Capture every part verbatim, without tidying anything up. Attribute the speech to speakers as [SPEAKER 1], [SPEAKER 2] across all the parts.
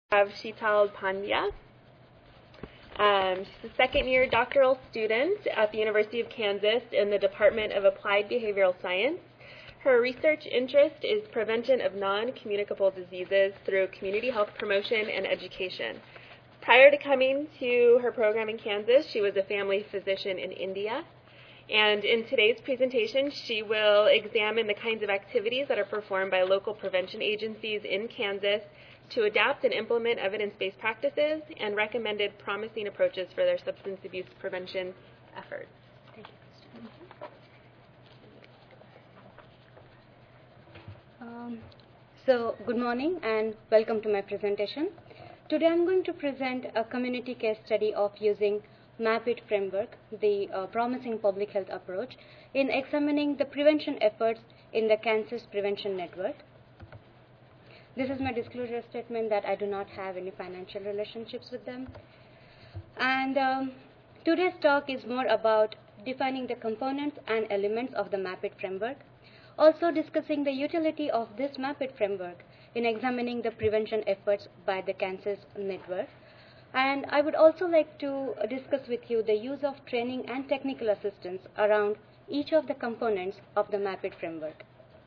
[SPEAKER 1] Have Sheetal Pandya. Um, she's a second-year doctoral student at the University of Kansas in the Department of Applied Behavioral Science. Her research interest is prevention of non-communicable diseases through community health promotion and education. Prior to coming to her program in Kansas, she was a family physician in India. And in today's presentation, she will examine the kinds of activities that are performed by local prevention agencies in Kansas to adapt and implement evidence-based practices and recommended promising approaches for their substance abuse prevention efforts. Thank you,
[SPEAKER 2] um, so, good morning and welcome to my presentation. Today I'm going to present a community case study of using MAPIT framework, the uh, promising public health approach, in examining the prevention efforts in the Kansas Prevention Network. This is my disclosure statement that I do not have any financial relationships with them. And um, today's talk is more about defining the components and elements of the MAPIT framework, also discussing the utility of this MAPIT framework in examining the prevention efforts by the Kansas network. And I would also like to discuss with you the use of training and technical assistance around each of the components of the MAPIT framework.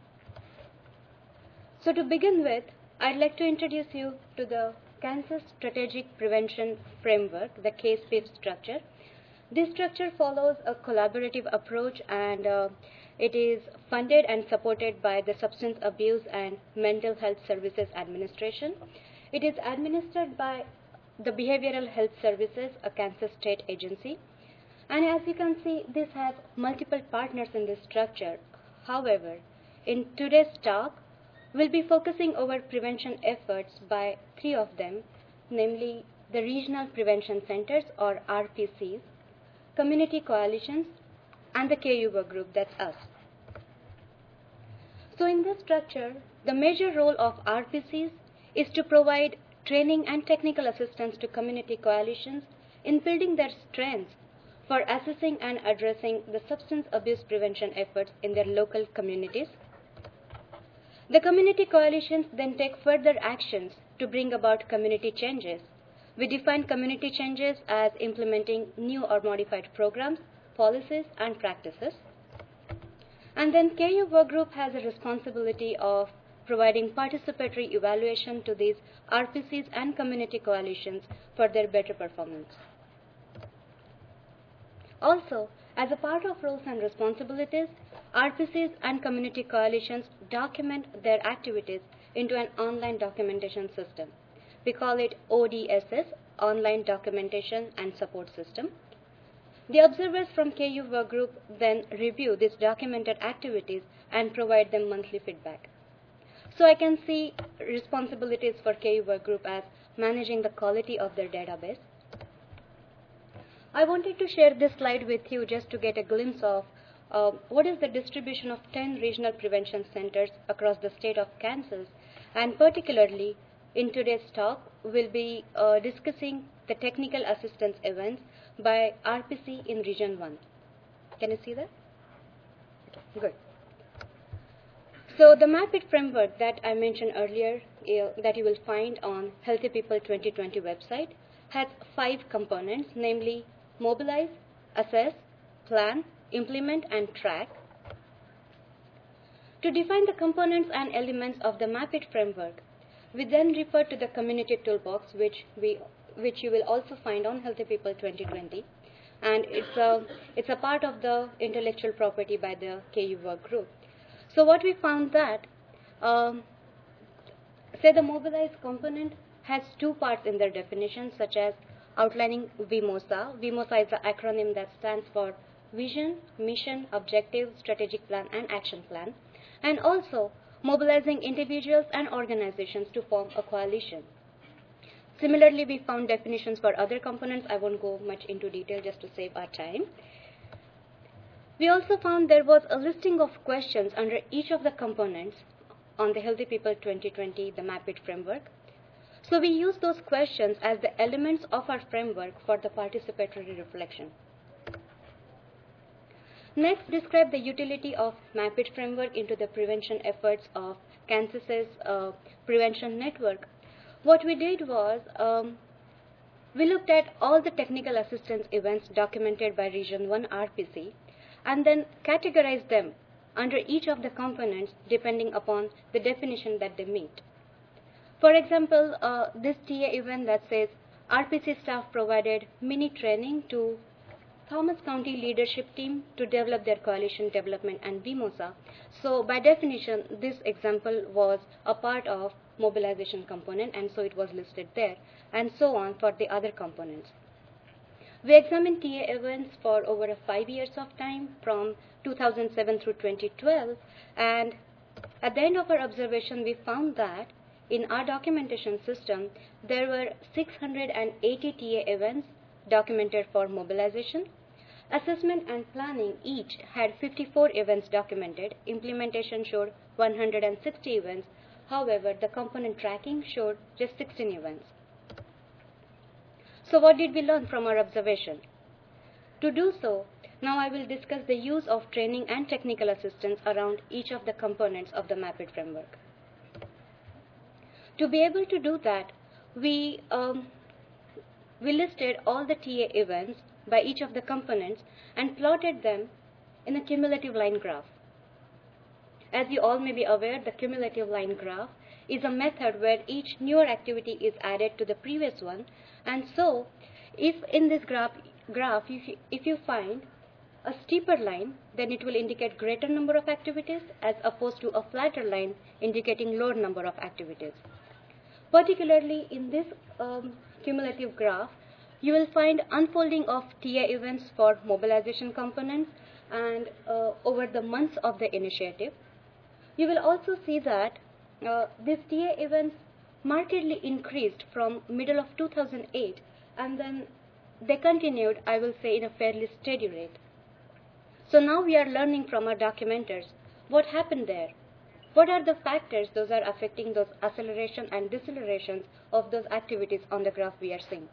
[SPEAKER 2] So to begin with, I'd like to introduce you to the Kansas Strategic Prevention Framework, the K S P I F structure. This structure follows a collaborative approach and uh, it is funded and supported by the Substance Abuse and Mental Health Services Administration. It is administered by the Behavioral Health Services, a Kansas state agency. And as you can see, this has multiple partners in this structure. However, in today's talk, we'll be focusing over prevention efforts by three of them, namely the Regional Prevention Centers or R P Cs, Community Coalitions, and the K U work group, that's us. So in this structure, the major role of R P Cs is to provide training and technical assistance to community coalitions in building their strengths for assessing and addressing the substance abuse prevention efforts in their local communities. The community coalitions then take further actions to bring about community changes. We define community changes as implementing new or modified programs, policies, and practices. And then K U work group has a responsibility of providing participatory evaluation to these R P Cs and community coalitions for their better performance. Also, as a part of roles and responsibilities, R P Cs and community coalitions document their activities into an online documentation system. We call it O D S S, Online Documentation and Support System. The observers from K U work group then review these documented activities and provide them monthly feedback. So I can see responsibilities for K U work group as managing the quality of their database. I wanted to share this slide with you just to get a glimpse of uh, what is the distribution of ten regional prevention centers across the state of Kansas, and particularly in today's talk, we'll be uh, discussing the technical assistance events by R P C in Region one. Can you see that? Good. So the MAPIT framework that I mentioned earlier uh, that you will find on Healthy People twenty twenty website has five components, namely mobilize, assess, plan, implement, and track. To define the components and elements of the MAPIT framework, we then refer to the community toolbox, which we which you will also find on Healthy People twenty twenty, and it's a it's a part of the intellectual property by the K U work group. So what we found that, um, say the mobilize component has two parts in their definition, such as outlining VIMOSA. VIMOSA is the acronym that stands for Vision, Mission, Objective, Strategic Plan, and Action Plan, and also mobilizing individuals and organizations to form a coalition. Similarly, we found definitions for other components. I won't go much into detail just to save our time. We also found there was a listing of questions under each of the components on the Healthy People twenty twenty, the MAPIT framework. So we use those questions as the elements of our framework for the participatory reflection. Next, describe the utility of MAPIT framework into the prevention efforts of Kansas's uh, prevention network. what we did was um, we looked at all the technical assistance events documented by Region one R P C and then categorized them under each of the components depending upon the definition that they meet. For example, uh, this T A event that says R P C staff provided mini training to Thomas County leadership team to develop their coalition development and VMOSA. So by definition, this example was a part of mobilization component and so it was listed there, and so on for the other components. We examined T A events for over a five years of time from two thousand seven through twenty twelve, and at the end of our observation we found that in our documentation system there were six hundred eighty T A events documented for mobilization. Assessment and planning each had fifty-four events documented. Implementation showed one hundred sixty events. However, the component tracking showed just sixteen events. So what did we learn from our observation? To do so, now I will discuss the use of training and technical assistance around each of the components of the MAPIT framework. To be able to do that, we, um, we listed all the T A events by each of the components and plotted them in a cumulative line graph. As you all may be aware, the cumulative line graph is a method where each newer activity is added to the previous one, and so if in this graph, graph if, you, if you find a steeper line, then it will indicate greater number of activities as opposed to a flatter line indicating lower number of activities. Particularly in this um, cumulative graph, you will find unfolding of T A events for mobilization components and uh, over the months of the initiative. You will also see that uh, these T A events markedly increased from middle of two thousand eight, and then they continued, I will say, in a fairly steady rate. So now we are learning from our documenters what happened there. What are the factors those are affecting those acceleration and decelerations of those activities on the graph we are seeing.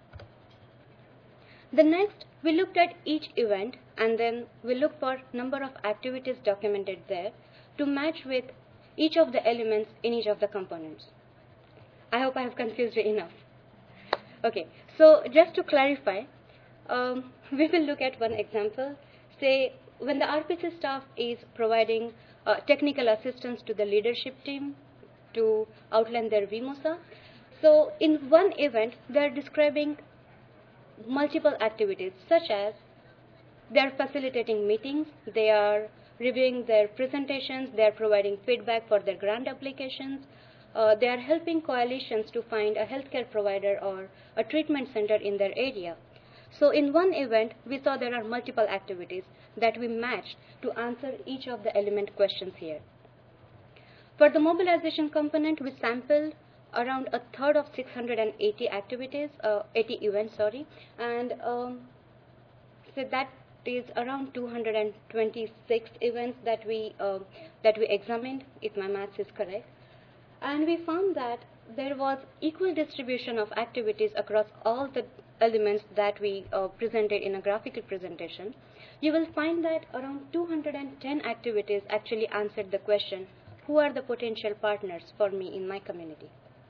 [SPEAKER 2] The next, we looked at each event and then we looked for number of activities documented there to match with each of the elements in each of the components. I hope I have confused you enough. Okay, so just to clarify, um, we will look at one example. Say, when the R P C staff is providing uh, technical assistance to the leadership team to outline their VMOSA. So in one event, they are describing multiple activities, such as they are facilitating meetings, they are reviewing their presentations, they are providing feedback for their grant applications, uh, they are helping coalitions to find a healthcare provider or a treatment center in their area. So in one event, we saw there are multiple activities that we matched to answer each of the element questions here. For the mobilization component, we sampled around a third of six hundred eighty activities, uh, eighty events, sorry, and um, so that is around two hundred twenty-six events that we uh, that we examined, if my maths is correct, and we found that there was equal distribution of activities across all the elements that we uh, presented in a graphical presentation. You will find that around two hundred ten activities actually answered the question, who are the potential partners for me in my community?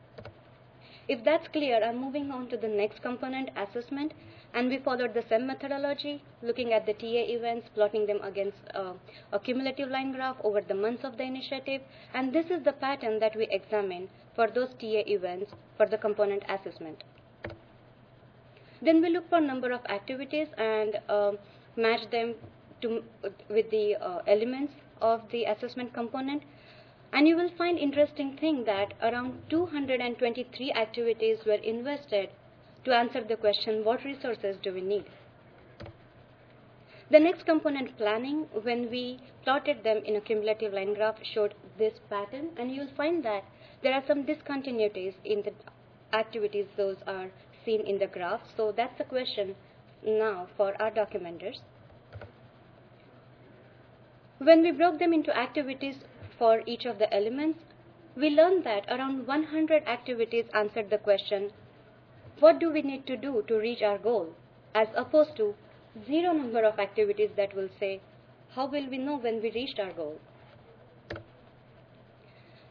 [SPEAKER 2] If that's clear, I'm moving on to the next component, assessment, and we followed the same methodology, looking at the T A events, plotting them against uh, a cumulative line graph over the months of the initiative, and this is the pattern that we examine for those T A events for the component assessment. Then we look for number of activities and uh, match them to, with the uh, elements of the assessment component. And you will find interesting thing that around two hundred twenty-three activities were invested to answer the question, what resources do we need? The next component, planning, when we plotted them in a cumulative line graph, showed this pattern, and you will find that there are some discontinuities in the activities those are seen in the graph. So that's the question now for our documenters. When we broke them into activities for each of the elements, we learned that around one hundred activities answered the question, what do we need to do to reach our goal, as opposed to zero number of activities that will say, how will we know when we reached our goal?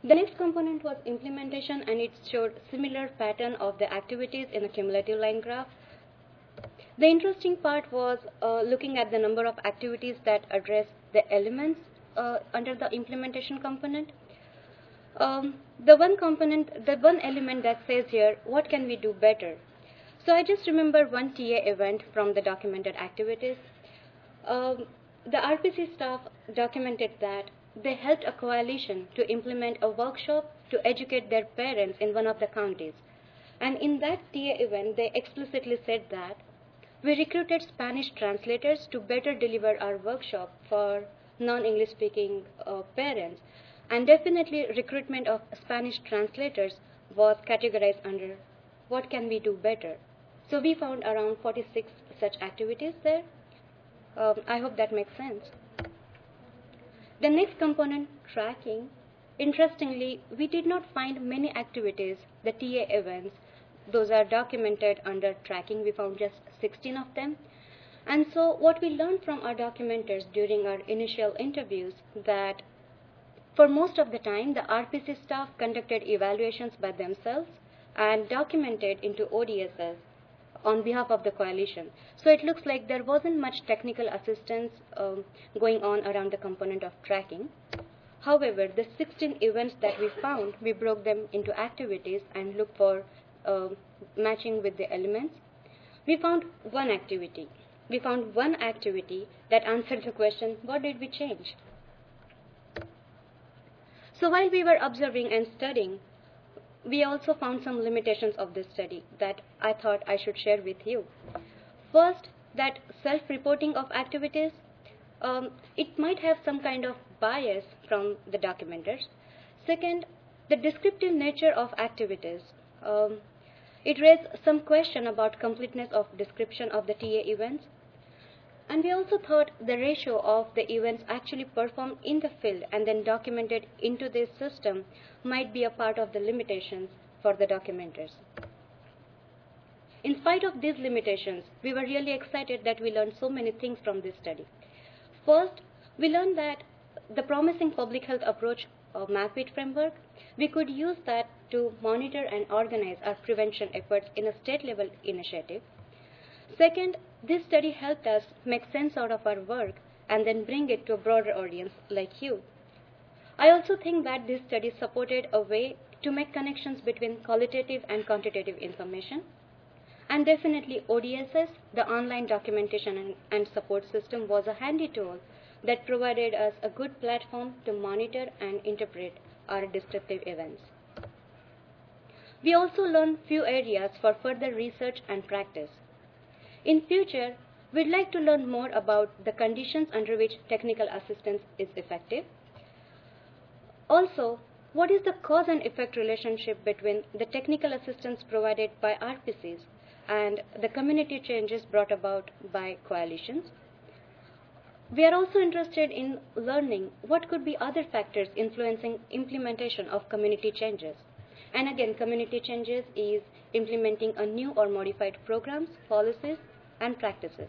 [SPEAKER 2] The next component was implementation, and it showed similar pattern of the activities in a cumulative line graph. The interesting part was uh, looking at the number of activities that address the elements uh, under the implementation component. Um, the one component, the one element that says here, what can we do better? So I just remember one T A event from the documented activities. Um, the R P C staff documented that they helped a coalition to implement a workshop to educate their parents in one of the counties. And in that T A event, they explicitly said that we recruited Spanish translators to better deliver our workshop for non-English speaking uh, parents. And definitely recruitment of Spanish translators was categorized under what can we do better. So we found around forty-six such activities there. Um, I hope that makes sense. The next component, tracking. Interestingly, we did not find many activities, the T A events, those are documented under tracking. We found just sixteen of them. And so what we learned from our documenters during our initial interviews that for most of the time, the R P C staff conducted evaluations by themselves and documented into O D S S on behalf of the coalition. So it looks like there wasn't much technical assistance um, going on around the component of tracking. However, the sixteen events that we found, we broke them into activities and looked for uh, matching with the elements. We found one activity. We found one activity that answered the question, what did we change? So while we were observing and studying, we also found some limitations of this study that I thought I should share with you. First, that self-reporting of activities, um, it might have some kind of bias from the documenters. Second, the descriptive nature of activities. Um, it raised some question about completeness of description of the T A events. And we also thought the ratio of the events actually performed in the field and then documented into this system might be a part of the limitations for the documenters. In spite of these limitations, we were really excited that we learned so many things from this study. First, we learned that the promising public health approach of MAPIT framework, we could use that to monitor and organize our prevention efforts in a state-level initiative. Second, this study helped us make sense out of our work and then bring it to a broader audience like you. I also think that this study supported a way to make connections between qualitative and quantitative information. And definitely O D S S, the online documentation and, and support system, was a handy tool that provided us a good platform to monitor and interpret our descriptive events. We also learned few areas for further research and practice. In future, we'd like to learn more about the conditions under which technical assistance is effective. Also, what is the cause and effect relationship between the technical assistance provided by R P Cs and the community changes brought about by coalitions? We are also interested in learning what could be other factors influencing implementation of community changes. And again, community changes is implementing a new or modified programs, policies, and practices.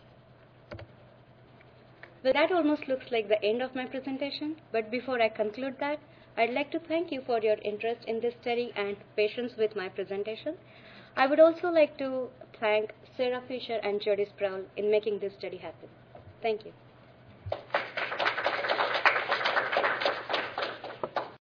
[SPEAKER 2] Well, that almost looks like the end of my presentation, but before I conclude that, I'd like to thank you for your interest in this study and patience with my presentation. I would also like to thank Sarah Fisher and Jody Sproul in making this study happen. Thank you.